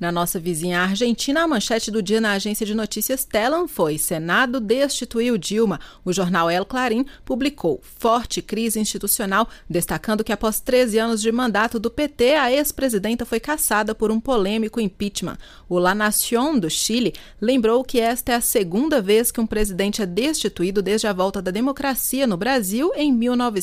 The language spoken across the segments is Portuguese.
Na nossa vizinha Argentina, a manchete do dia na agência de notícias Telam foi: Senado destituiu Dilma. O jornal El Clarín publicou forte crise institucional, destacando que após 13 anos de mandato do PT, a ex-presidenta foi cassada por um polêmico impeachment. O La Nación do Chile lembrou que esta é a segunda vez que um presidente é destituído desde a volta da democracia no Brasil em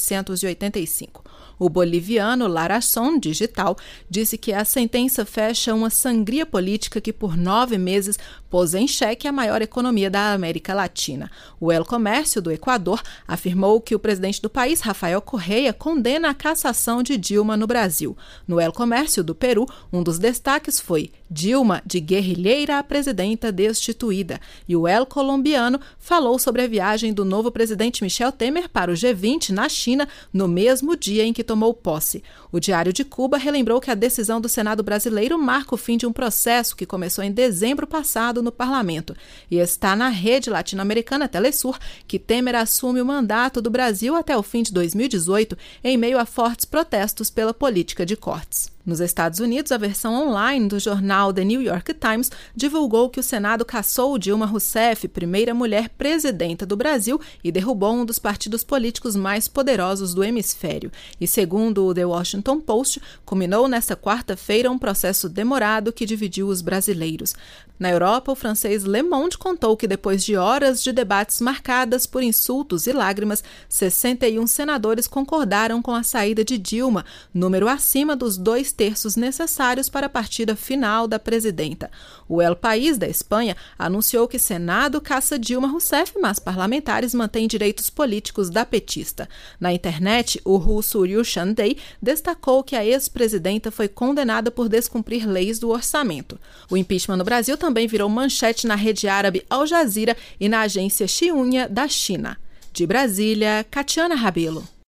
1985. O boliviano La Razón Digital disse que a sentença fecha uma sangria política que por 9 meses pôs em xeque a maior economia da América Latina. O El Comercio do Equador afirmou que o presidente do país, Rafael Correa, condena a cassação de Dilma no Brasil. No El Comercio do Peru, um dos destaques foi Dilma, de guerrilheira a presidenta destituída. E o El Colombiano falou sobre a viagem do novo presidente Michel Temer para o G20 na China no mesmo dia em que tomou posse. O Diário de Cuba relembrou que a decisão do Senado brasileiro marca o fim de um processo que começou em dezembro passado no parlamento. E está na rede latino-americana Telesur que Temer assume o mandato do Brasil até o fim de 2018, em meio a fortes protestos pela política de cortes. Nos Estados Unidos, a versão online do jornal The New York Times divulgou que o Senado cassou Dilma Rousseff, primeira mulher presidenta do Brasil, e derrubou um dos partidos políticos mais poderosos do hemisfério. E segundo o The Washington Post, culminou nesta quarta-feira um processo demorado que dividiu os brasileiros. Na Europa, o francês Le Monde contou que depois de horas de debates marcadas por insultos e lágrimas, 61 senadores concordaram com a saída de Dilma, número acima dos 2/3 necessários para a partida final da presidenta. O El País, da Espanha, anunciou que Senado caça Dilma Rousseff, mas parlamentares mantêm direitos políticos da petista. Na internet, o russo Yushan Day destacou que a ex-presidenta foi condenada por descumprir leis do orçamento. O impeachment no Brasil também virou manchete na rede árabe Al Jazeera e na agência Xinhua da China. De Brasília, Catiana Rabelo.